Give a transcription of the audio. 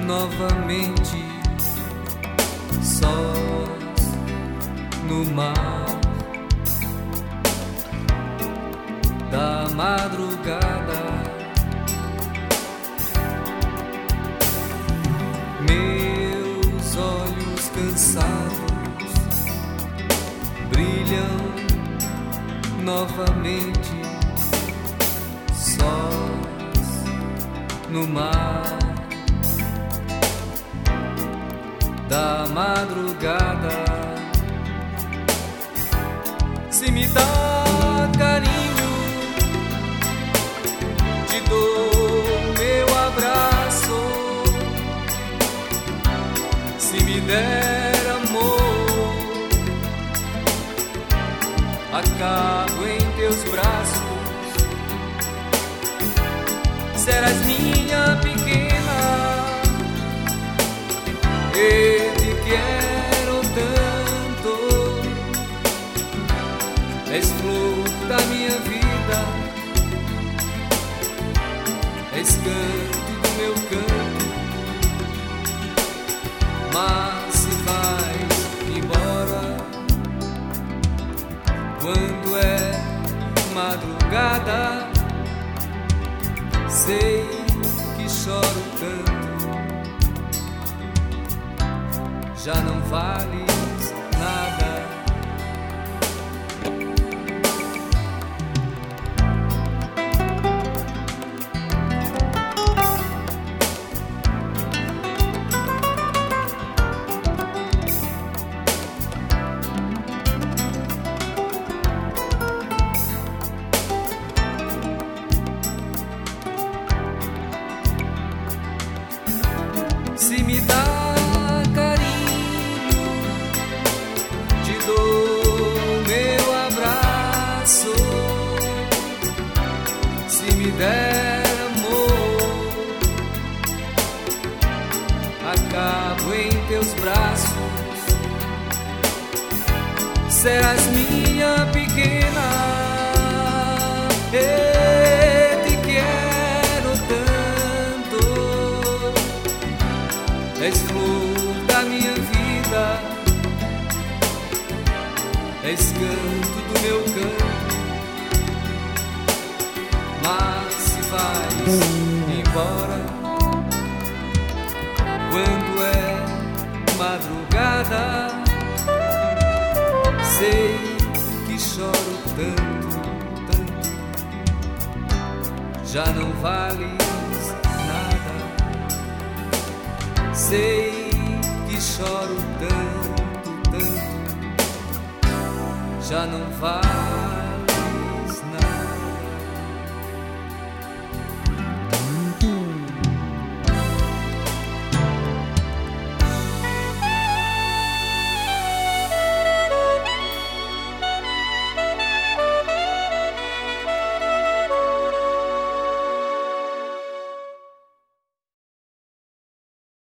novamente sós no mar da madrugada. Meus olhos cansados brilham novamente sós no mar da madrugada. Se me dá carinho, te dou meu abraço. Se me der amor, acabo em teus braços. Serás minha pequena, eu te quero tanto. És flor da minha vida, és canto do meu canto. Mas se vais embora quando é madrugada, sei que choro tanto, já não vales nada. Se me dá carinho, te dou meu abraço. Se me der amor, acabo em teus braços. Serás minha pequena, eu te quero tanto. És flor da minha vida, és canto do meu canto. Mas se vais embora quando é madrugada, sei que choro tanto, tanto, já não vales nada. Sei que choro tanto, tanto, já não vale.